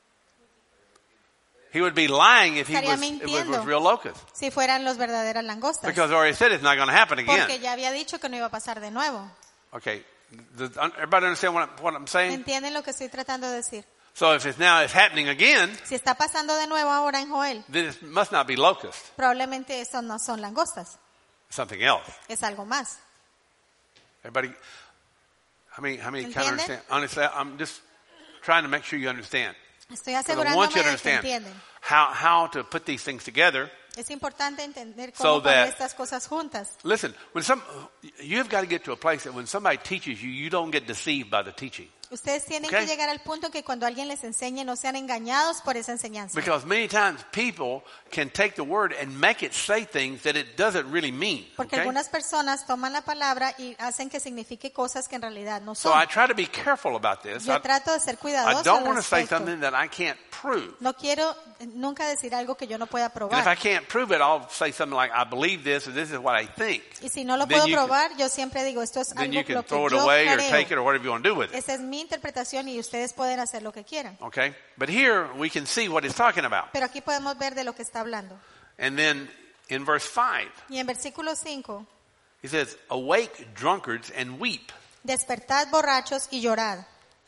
He would be lying if he Estaría was, if it mintiendo. was real locust. Si fueran los verdaderas langostas. Because he already said it's not going to happen Porque again. ya había dicho que no iba a pasar de nuevo. Okay, does everybody understand what I'm, what I'm saying? ¿Entienden lo que estoy tratando de decir? So if it's now it's happening again, Si está pasando de nuevo ahora en Joel, then it must not be locusts. probablemente eso no son langostas, Something else. es algo más. Everybody, how many, how many kind of ¿Entienden? understand? Honestly, I'm just trying to make sure you understand. Estoy 'Cause I asegurándome want you to de que understand entienden. how, how to put these things together. Es importante entender So cómo poner that- estas cosas juntas. Listen, when some, you've got to get to a place that when somebody teaches you, you don't get deceived by the teaching. Ustedes tienen Okay. que llegar al punto que cuando alguien les enseñe no sean engañados por esa enseñanza. Because many times people can take the word and make it say things that it doesn't really mean. Porque Okay? algunas personas toman la palabra y hacen que signifique cosas que en realidad no So son. I try to be careful about this. Yo I, trato de ser I cuidadoso don't al want to say respecto. something that I can't prove. No quiero nunca decir algo que yo no pueda And if I probar. can't prove it, I'll say something like, I believe this, or this is what I think. Y si no lo then puedo you can- probar, yo siempre digo, esto es Then algo you lo can que throw it yo away or take it creo. or whatever you want to do with it. Esa es mi interpretación y ustedes pueden hacer lo que quieran. Okay? But here we can see what it's talking about. Pero aquí podemos ver de lo que está hablando. And then in verse five, Y en versículo cinco, he says, awake drunkards and weep. despertad borrachos y llorad.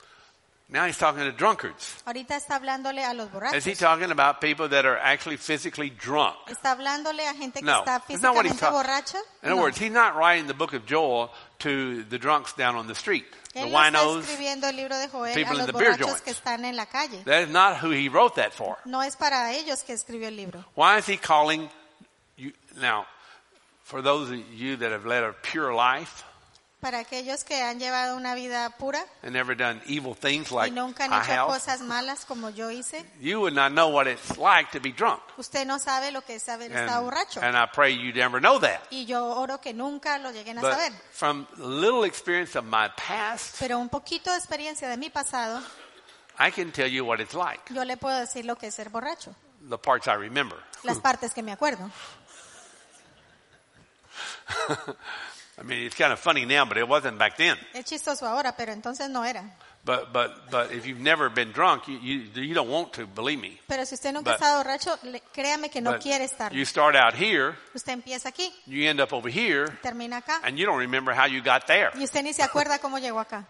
Now he's talking to drunkards. Ahorita está hablándole a los borrachos. Is he talking about people that are actually physically drunk? Está hablándole a gente que No, está that's not what he's físicamente talking. borracha. In other No. words, he's not writing the book of Joel to the drunks down on the street, the Él no está winos. escribiendo el libro de Joel people a in los the beer borrachos joints. que están en la calle. That is not who he wrote that for. No es para ellos que escribió el libro. Why is he calling you now? For those of you that have led a pure life Para aquellos que han llevado una vida pura and never done evil things y like nunca han I hecho have, cosas malas como yo hice, you would not know what it's like to be drunk. usted no sabe lo que es haber estado And, borracho. and I pray you never know that. Y yo oro que nunca lo lleguen a But saber. from little experience of my past, Pero un poquito de experiencia de mi pasado, I can tell you what it's like. yo le puedo decir lo que es ser borracho. The parts I remember. Las partes que me acuerdo. I mean, it's kind of funny now, but it wasn't back then. Es chistoso ahora, pero entonces no era. But but but if you've never been drunk, you you, you don't want to, believe me. Pero si usted nunca ha But- estado borracho, le- créame que no But quiere estar. you start out here, Usted empieza aquí, you end up over here, termina acá, and you don't remember how you got there. y usted ni se acuerda cómo llegó acá.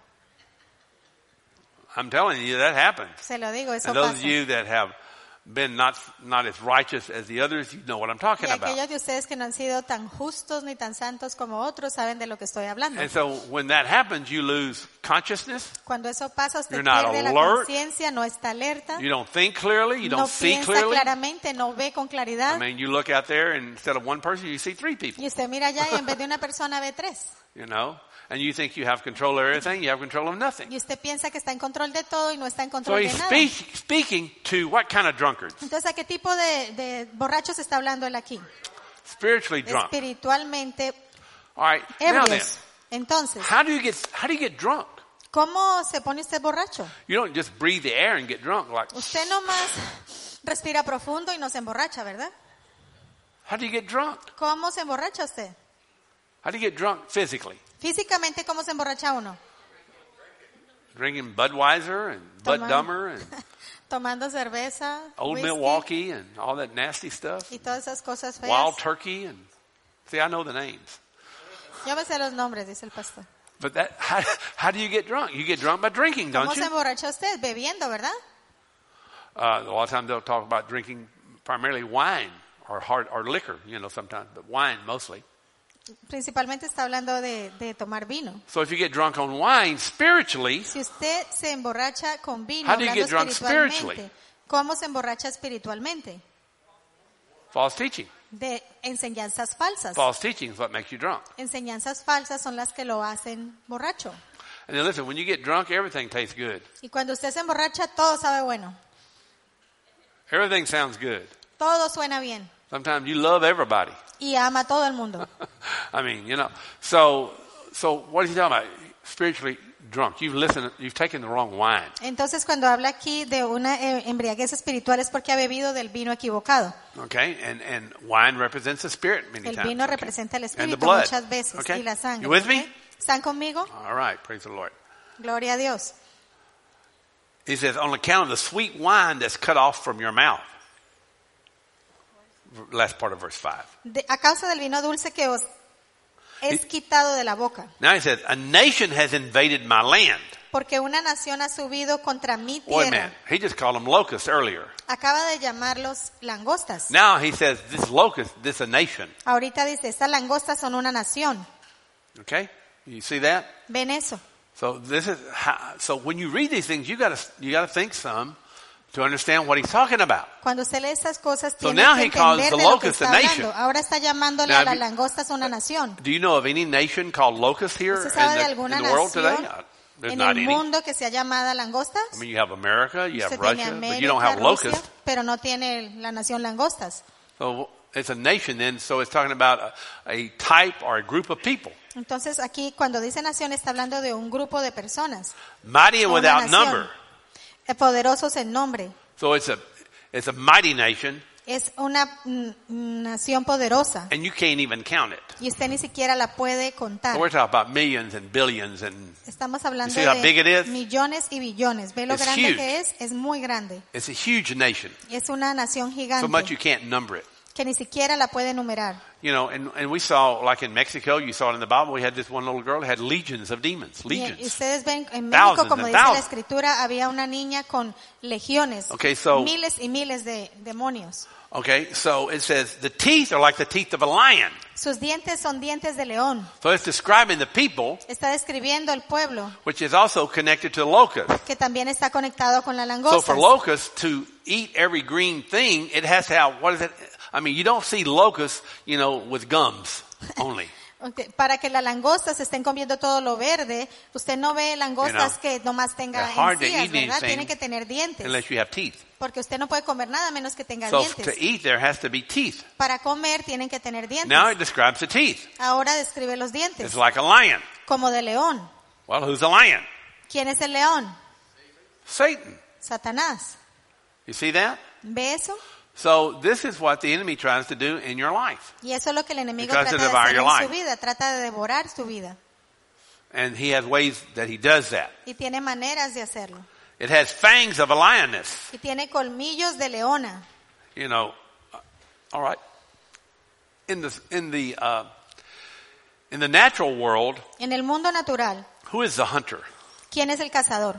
I'm telling you, that happens. Se lo digo, eso And those of pasa. you that have been not not as righteous as the others, you know what I'm talking Y aquellos about. de ustedes que no han sido tan justos ni tan santos como otros saben de lo que estoy hablando. And so when that happens, you lose consciousness. Cuando eso pasa, usted You're not pierde la alert. conciencia, no está alerta, You don't think clearly. You no don't see piensa clearly. claramente, no ve con I claridad. mean, you look out there, and instead of one person, you see three people. Y usted mira allá y en vez de una persona ve tres. You know, and you think you have control of everything. You have control of nothing. Y usted piensa que está en control de todo y no está en So control he's de nada. speak, speaking to what kind of drunkards? Entonces, ¿a qué tipo de, de borrachos está hablando él aquí? Spiritually drunk. Espiritualmente All right. Now then, ebrios. Entonces, how do you get how do you get drunk? ¿cómo se pone usted borracho? You don't just breathe the air and get drunk. Like, Usted nomás respira profundo y no se emborracha, ¿verdad? how do you get drunk? ¿Cómo se emborracha usted? How do you get drunk physically? Físicamente, ¿cómo se emborracha uno? Drinking Budweiser and Bud Tomando- Dummer and Tomando cerveza, Old whisky Milwaukee and all that nasty stuff. y todas esas cosas feas. Wild Turkey and see, I know the names. Yo me sé los nombres, dice el pastor. But that how, how do you get drunk? You get drunk by drinking, ¿Cómo don't se you? emborracha usted? Bebiendo, ¿verdad? Uh, a lot of times they'll talk about drinking primarily wine or hard or liquor, you know, sometimes, but wine mostly. Principalmente está hablando de, de tomar vino. So if you get drunk on wine spiritually, Si usted se emborracha con vino, How do you hablando get drunk espiritualmente, spiritually? ¿cómo se emborracha espiritualmente? false teaching. De enseñanzas falsas. False teaching is what makes you drunk. Enseñanzas falsas son las que lo hacen borracho. And then listen, when you get drunk, everything tastes good. Y cuando usted se emborracha, todo sabe bueno. Everything sounds good. Todo suena bien. Sometimes you love everybody. Y ama a todo el mundo. I mean, you know. So, so what is he talking about? Spiritually drunk. You've listened. You've taken the wrong wine. Entonces, cuando habla aquí de una eh, embriaguez espiritual es porque ha bebido del vino equivocado. Okay, and and wine represents the spirit many El times. vino okay? representa el And the espíritu blood. muchas veces Okay, y la sangre. you with me? ¿ok? ¿Están conmigo? All right, praise the Lord. Gloria a Dios. He says, on account of the sweet wine that's cut off from your mouth. Last part of verse five. De- a causa del vino dulce que os es quitado de la boca. Now he says, a nation has invaded my land. porque una nación ha subido contra mi Wait a tierra. minute. He just called them locusts earlier. Acaba de llamarlos langostas. Now he says this locust, this is a nation. Ahorita dice, estas langostas son una nación. Okay? You see that? ¿Ven eso? So this is how, so when you read these things, you got to you got to think some to understand what he's talking about. Cuando usted lee esas cosas, So tiene now que he calls entender the de lo que locust está a nation. hablando. Ahora está llamándole Now, a las have you- langostas una nación. Do you know of any nation called locust here ¿Usted in sabe de the, alguna in the world today? nación Uh, There's en not el any. mundo que sea llamada langostas? I mean, you have America, you have Usted tiene Russia, but you don't have América, Rusia, locusts. pero no tiene la nación langostas. So it's a nation then, so it's talking about a, a type or a group of people. Entonces aquí cuando dice nación está hablando de un grupo de personas, Mighty and una without nación. number. eh, poderosos en nombre. So it's a it's a mighty nation, Es una mm, nación poderosa and you can't even count it. y usted ni siquiera la puede contar. So we're talking about millions and billions and Estamos hablando You see how big it de is? millones y billones. ¿Ve lo It's grande huge. que es? Es muy grande. it's a huge nation. Es una nación So much gigante you can't number it. que ni siquiera la puede enumerar. You know, and, and we saw, like in Mexico, you saw it in the Bible, we had this one little girl who had legions of demons. Y, Legions. y ustedes ven, en México, Thousands como and dice la thousands. escritura, había una niña con legiones, Okay, so- miles y miles de demonios. Okay, so it says the teeth are like the teeth of a lion. Sus dientes son dientes de león. So it's describing the people, Está describiendo el pueblo, which is also connected to the locust. que también está conectado con la So langosta. for locusts to eat every green thing, it has to have, what is it? I mean, you don't see locusts, you know, with gums only. Okay, para que las langostas estén comiendo todo lo verde, usted no ve langostas You know, que nomás tenga they're hard to encías, eat ¿verdad? anything Tienen que tener dientes. Unless you have teeth. Porque usted no puede comer nada menos que tenga So dientes. to eat, there has to be teeth. Para comer tienen que tener dientes. Now it describes the teeth. Ahora describe los dientes, It's like a lion. como de león. Well, who's a lion? ¿Quién es el león? Satan. Satanás. You see that? ¿Ve eso? So this is what the enemy tries to do in your life. Y eso es lo que el enemigo He tries trata to de devour hacer your en su life. vida. Trata de devorar su vida. And he has ways that he does that. Y tiene maneras de hacerlo. It has fangs of a lioness. Y tiene colmillos de leona. You know, uh, all right. In the, in the, uh, in the natural world, En el mundo natural, who is the hunter? ¿quién es el cazador?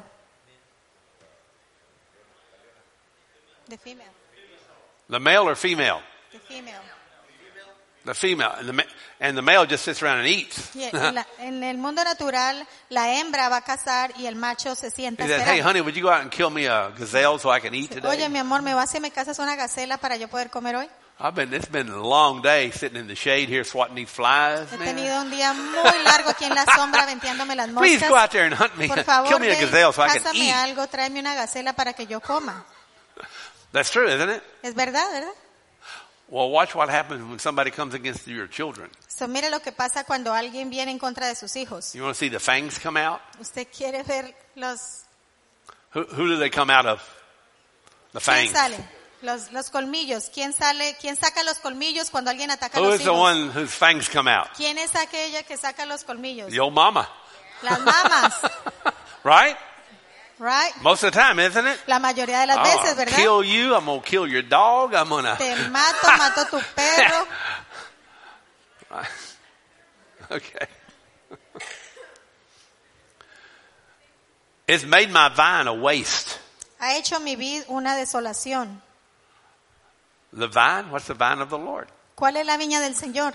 The female. The male or female? The female. The female. And the, ma- and the male just sits around and eats. Y en, la- en el mundo natural, la hembra va a cazar y el macho se sienta a He says, hey, esperar. honey, would you go out and kill me a gazelle so I can eat today? Oye, mi amor, ¿me vas y me cazas una gacela para yo poder comer hoy? I've been, it's been a long day sitting in the shade here swatting these flies, He man. tenido un día muy largo aquí en la sombra venteándome las Please moscas. go out there and hunt me. Por Kill favor, me a ve, gazelle so I can cázame eat. algo, tráeme una gacela para que yo coma. That's true, isn't it? Es verdad, ¿verdad? Well, watch what happens when somebody comes against your children. So, mire lo que pasa cuando alguien viene en contra de sus hijos. You want to see the fangs come out? ¿Usted quiere ver los... Who, who do they come out of? The ¿Quién fangs. sale? Los, los colmillos. ¿Quién sale? ¿Quién saca los colmillos cuando alguien ataca a Who los is the hijos? one whose fangs come out? ¿Quién es aquella que saca los colmillos? The old mama. Las mamás, Right? right? Most of the time, isn't it? La mayoría de las Oh, veces, I'll ¿verdad? kill you. I'm going to kill your dog. I'm going to... Te mato, mato a tu perro. Okay. It's made my vine a waste. Ha hecho mi vida una desolación. The vine? What's the vine of the Lord? ¿Cuál es la viña del Señor?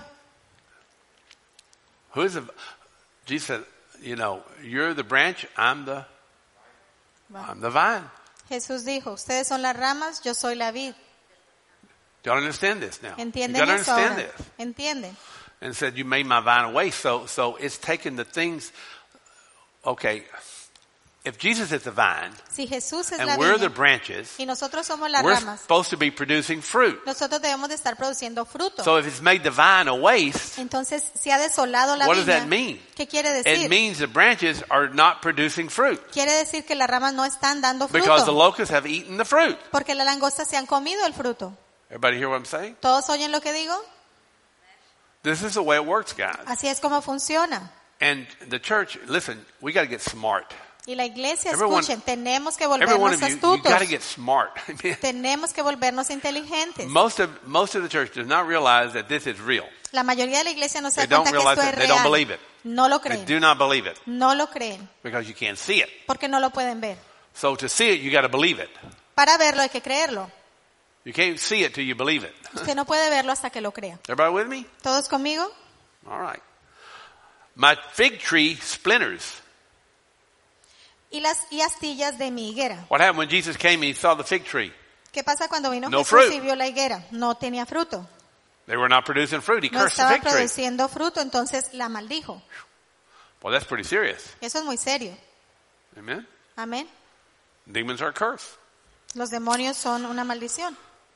Who is the... Jesus said, you know, you're the branch, I'm the... I'm the vine. Jesús dijo, ustedes son las ramas, yo soy la vid. Y'all understand this now? You ¿Entienden got to eso understand ahora? this. ¿Entienden? And said, you made my vine a waste. So, so it's taking the things... Okay, if Jesus is the vine, Si Jesús es la and we're the viña branches, y nosotros somos las we're ramas, supposed to be producing fruit. nosotros debemos de estar produciendo fruto. So if it's made the vine a waste, Entonces, si ha desolado la what does viña, that mean? ¿qué quiere It decir? means the branches are not producing fruit Quiere decir que las ramas no están dando because the fruto, locusts have eaten the fruit. porque las langostas se han comido el fruto. Everybody hear what I'm saying? ¿Todos oyen lo que digo? This is the way it works, guys. Así es como funciona. And the church, listen, we got to get smart. Y la iglesia, Everyone- escuchen, tenemos que Every one volvernos of you, you astutos. got to get smart. Amen. Tenemos que volvernos inteligentes. Most of most of the church does not realize that this is real. La mayoría de la iglesia no se They da don't cuenta que realize esto es it. They don't real. believe it. No lo They creen. do not believe it No lo creen because you can't see it. porque no lo pueden ver. So to see it, you got to believe it. Para verlo hay que creerlo. You can't see it till you believe it. Usted no puede verlo hasta que lo crea. Everybody with me? ¿Todos conmigo? All right. My fig tree splinters. Y las y astillas de mi higuera. What happened when Jesus came and he saw the fig tree? ¿Qué pasa cuando vino No Jesús fruit. y vio la higuera? No tenía fruto. They were not producing fruit. He No cursed the estaba fig tree. produciendo fruto, entonces la maldijo. Well, that's pretty serious. Eso es muy serio. Amen? Amén. Demons are a curse. Los demonios son una maldición.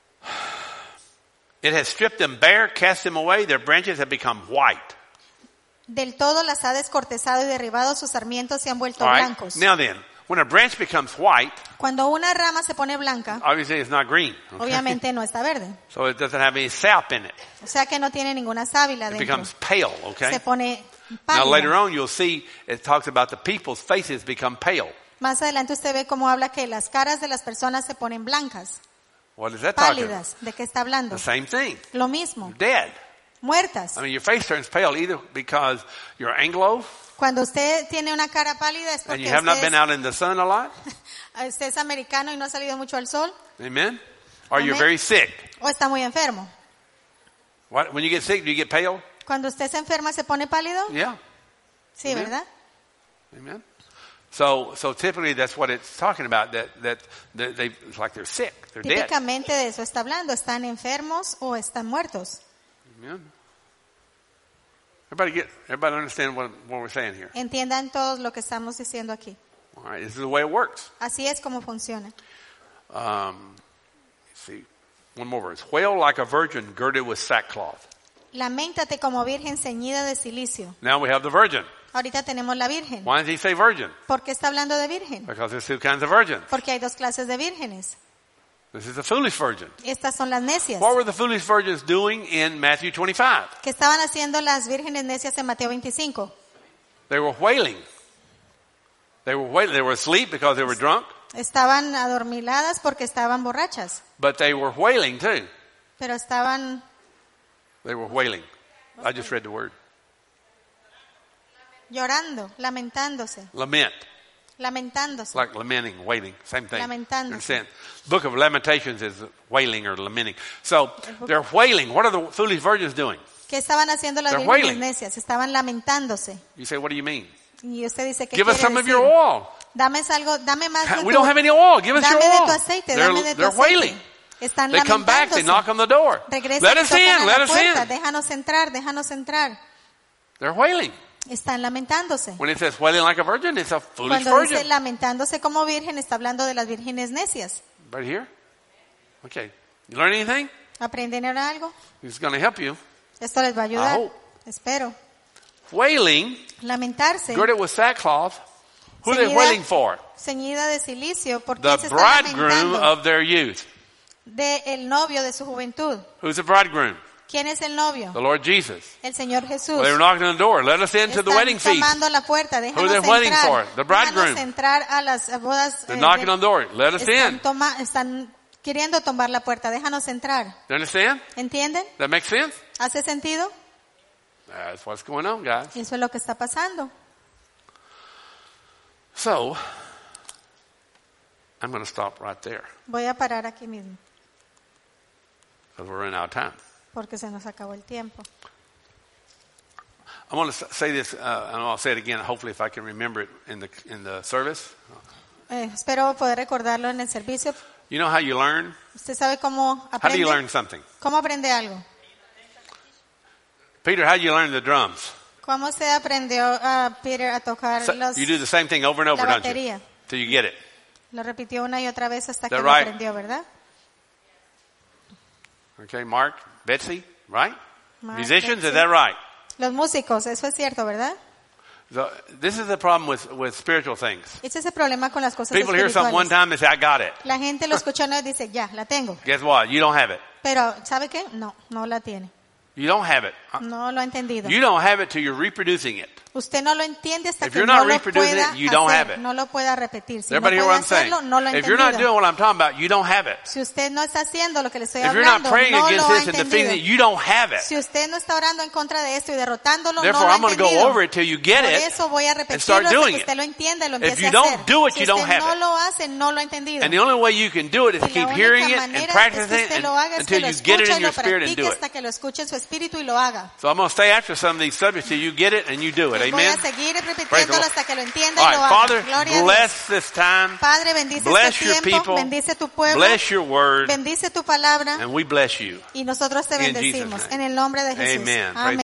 It has stripped them bare, cast them away. Their branches have become white. Del todo las ha descortezado y derribado, sus sarmientos se han vuelto All right? blancos. Now then, when a branch becomes white, Cuando una rama se pone blanca, obviously it's not green. okay? obviamente no está verde. So it doesn't have any sap in it. O sea que no tiene ninguna sábila It dentro. becomes pale, okay? Se pone Now later pálida. on you'll see it talks about the people's faces become pale. Más adelante usted ve cómo habla que las caras de las personas se ponen blancas, What is that talking about? pálidas. ¿De qué está hablando? The same thing. Lo mismo, Dead. muertas. I mean, your face turns pale either because you're Anglo Cuando usted tiene una cara pálida es and porque you have not usted, been es, out in the sun a lot. usted es americano y no ha salido mucho al sol, Amen? Or you're Amen. very sick. o está muy enfermo. What, when you get sick, do you get pale? Cuando usted se enferma, ¿se pone pálido? Yeah. Sí, Amen. ¿verdad? Amen. So, so typically that's what it's talking about. That that, that they it's like they're sick, they're dead. Típicamente de eso está hablando. ¿Están enfermos o están muertos? Amen. Everybody get, everybody understand what, what we're saying here. Entiendan todos lo que estamos diciendo aquí. All right, this is the way it works. Así es como funciona. Um, let's see, one more verse. Wail like a virgin girded with sackcloth. Lamentate como virgen ceñida de silicio. Now we have the virgin. Ahorita tenemos la virgen. Why does he say virgin? ¿Por qué está hablando de virgen? Because there's two kinds of virgins. Porque hay dos clases de vírgenes. This is the foolish virgin. Estas son las necias. What were the foolish virgins doing in Matthew twenty-five? ¿Qué estaban haciendo las vírgenes necias en Mateo veinticinco? They were wailing. They were wailing. They were asleep because they were drunk, Estaban adormiladas porque estaban borrachas. but they were wailing too. Pero estaban They were wailing. I just read the word. llorando, lamentándose, Lament. lamentándose. Like lamenting, wailing. Same thing. Lamentándose. Understand? Book of Lamentations is wailing or lamenting. So they're wailing. What are the foolish virgins doing? ¿Qué estaban haciendo las They're vírgenes wailing. necias? Estaban lamentándose. You say, what do you mean? Y usted dice, ¿qué Give us quiere some of decir? your oil. Dame algo, dame más de We tu, don't have any oil. Give us your dame de tu oil. aceite, They're, dame de tu they're aceite. wailing. Están They come back. They lamentándose. knock on the door. Regresan Let y us tocan in. a Let la us puerta. in. Déjanos entrar, déjanos entrar. They're wailing. Están lamentándose. When it says wailing like a virgin, it's a foolish Cuando dice virgin. lamentándose como virgen, está hablando de las vírgenes necias. Right here? Okay. You learn anything? ¿Aprendieron algo? It's going to help you. Esto les va a ayudar. I hope. Espero. Wailing, Lamentarse. girded with sackcloth. Who are they Ceñida- wailing for? Ceñida de silicio. ¿Por The qué se está bridegroom lamentando? of their youth. De el novio de su juventud. Who's the bridegroom? ¿Quién es el novio? The Lord Jesus. El Señor Jesús. Well, they were knocking on the door. Let us into the Están wedding feast. tomando la puerta, Who déjanos are they waiting entrar. for? The bridegroom. Déjanos entrar a las bodas. They're eh, knocking de- on the door. Let us están, in. toma- están queriendo tomar la puerta, déjanos entrar. You understand? ¿Entienden? That makes sense? ¿Hace sentido? That's what's going on, guys. Eso es lo que está pasando. So, I'm going to stop right there Voy a parar aquí mismo, because we're running out of time. porque se nos acabó el tiempo. I want to say this, uh, and I'll say it again, hopefully if I can remember it in the, in the service. Eh, espero poder recordarlo en el servicio. You know how you learn? ¿Usted sabe cómo How do you aprende? learn something? ¿Cómo aprende algo? Peter, how do you learn the drums? ¿Cómo usted aprendió a Peter a tocar So, los, you do the same thing over and over, la don't you? batería? Till you get it. Lo repitió una y otra vez hasta que That lo right? aprendió, ¿verdad? Okay, Mark, Betsy, right? Mark, Musicians, Betsy. is that right? Los músicos, eso es cierto, ¿verdad? So, this is the problem with, with spiritual things. Ese es el problema con las cosas People hear something one espirituales. time and say, I got it. La gente lo escucha una vez y dice, ya, la tengo. Guess what? You don't have it. Pero, ¿sabe qué? No, no la tiene. You don't have it. No lo ha entendido. You don't have it till you're reproducing it. Usted no lo entiende hasta If que you're no not lo reproducing pueda it, you don't have hacer, it. no lo pueda repetir. Si no Everybody hear puede what I'm saying? hacerlo, no lo ha If you're not doing entendido. what I'm talking about, you don't have it. Si usted no está haciendo lo que le estoy If you're not hablando, praying no against lo ha this and defeating it, entendido. you don't have it. Si usted no está orando en contra de esto y derrotándolo, Therefore, no lo ha I'm going to go entendido. over it till you get Por it. eso voy a and repetirlo start hasta doing que it. usted lo entienda y lo If empiece you a don't hacer. do it, Si you don't usted have no it. lo hace, no lo ha entendido. And the only way you can do it is Y la keep única hearing it and manera es que practicing it usted and, lo haga es que until lo you get it escuche in y your lo spirit and practique do it. hasta que lo escuche en su espíritu y lo haga. So I'm going to stay after some of these subjects till you get it and you do it. Y voy a Amen? seguir Praise the repitiéndolo Lord. hasta que lo entienda All y lo right, haga. Father, Gloria a Dios. bless this time. Padre, bendice Bless este your tiempo, people. bendice tu pueblo, Bless your word. bendice tu palabra And we bless you. y nosotros te In Jesus' bendecimos name. en el nombre de Jesús. Amen. Praise Amén.